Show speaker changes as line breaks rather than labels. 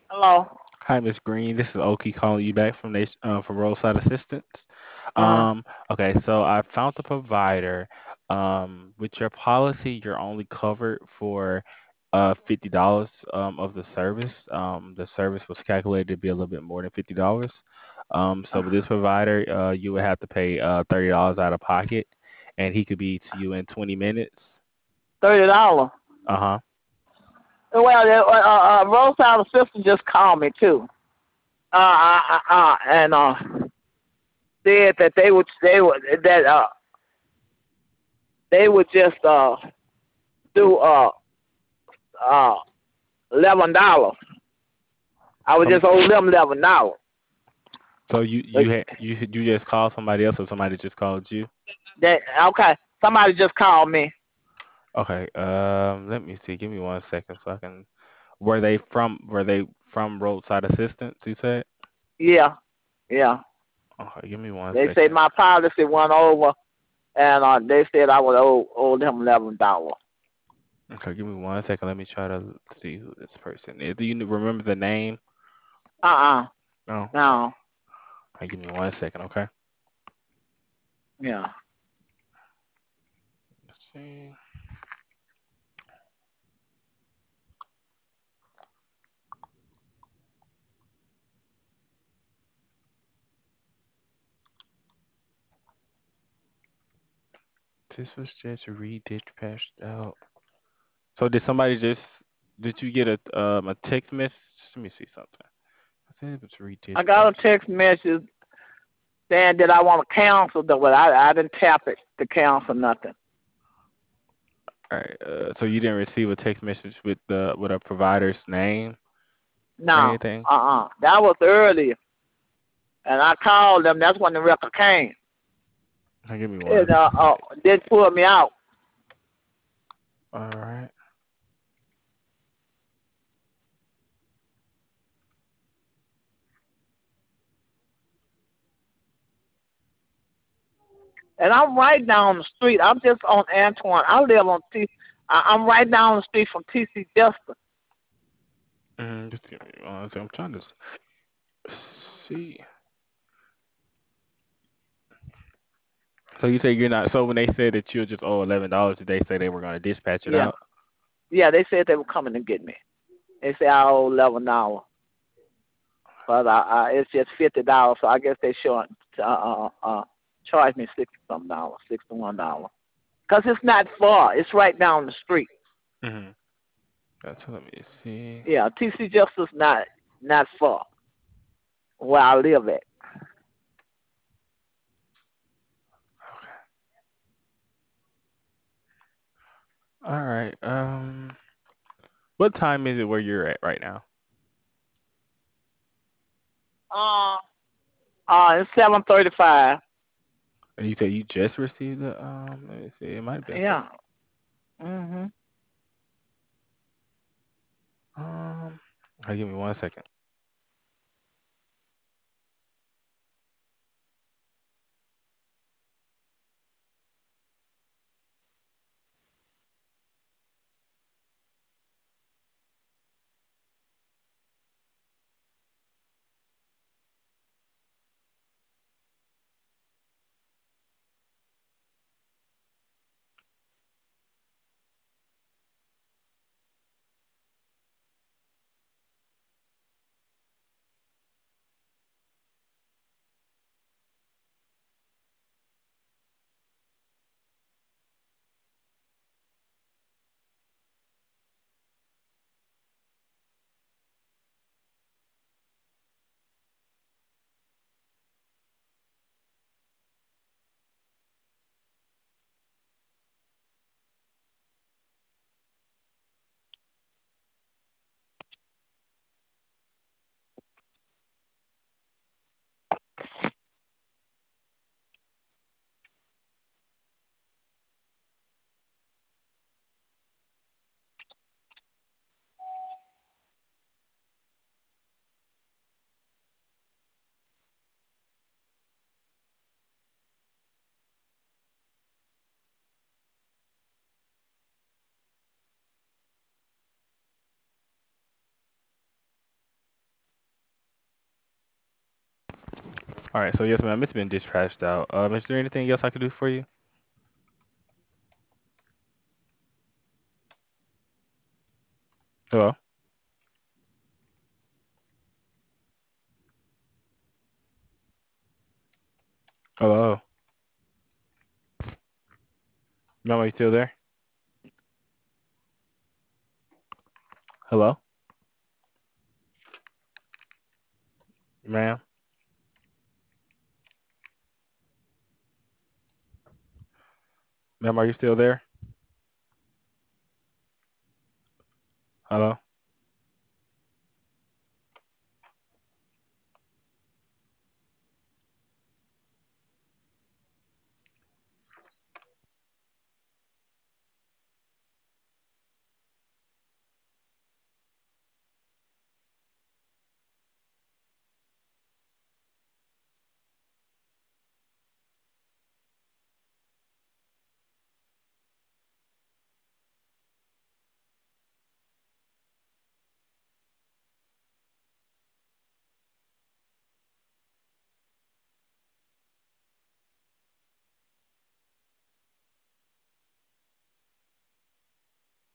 Hello.
Hi, Miss Green. This is Oki calling you back from Roadside Assistance.
Uh,
Okay, so I found the provider. With your policy, you're only covered for $50 of the service. The service was calculated to be a little bit more than $50. So with this provider, you would have to pay $30 out of pocket, and he could be to you in 20 minutes.
$30.
Uh-huh.
Well, Roadside Assistant just called me too. And said that they would just do uh $11. I would
Some
just owe them $11.
so you just called somebody else or somebody just called you?
That okay? Somebody just called me.
Okay, let me see. Give me 1 second so I can. Were they from roadside assistance, you said?
Yeah, yeah.
Okay, give me one
They said
second.
my policy went over, and they said I would owe them $11.
Okay, give me 1 second. Let me try to see who this person is. Do you remember the name?
Uh
No.
No.
Okay, give me 1 second, okay?
Yeah.
Let's see. This was just redispatched out. So did you get a text message? Let me see something. I said it was
I got a
redispatched.
text message saying that I want to cancel, but I didn't tap it to cancel nothing.
All right. So you didn't receive a text message with a provider's name or
No.
anything?
That was earlier, and I called them. That's when the record came.
Okay, give me one
And
sec.
they pulled me out.
All right.
And I'm right down the street. I'm just on Antoine. I live on T. I'm right down the street from TC Justice.
Just give me one sec. I'm trying to see. So you say you're not. So when they said that you'll just owe $11, did they say they were going to dispatch it
Yeah,
out?
yeah. They said they were coming to get me. They said I owe $11, but it's just $50. So I guess they short charge me $60 something, $61. Cause it's not far. It's right down the street.
Mm-hmm. So let me see.
Yeah, TC Justice not far where I live at.
Okay. All right. What time is it where you're at right now?
Uh, it's 7:35.
And you said you just received the Let me see. It might have been some.
Yeah. Mhm.
Um. Okay, give me 1 second. All right, so yes, ma'am, it's been dispatched out. Is there anything else I could do for you? Hello? Hello? Ma'am, are you still there? Hello? Ma'am? Ma'am, are you still there? Hello?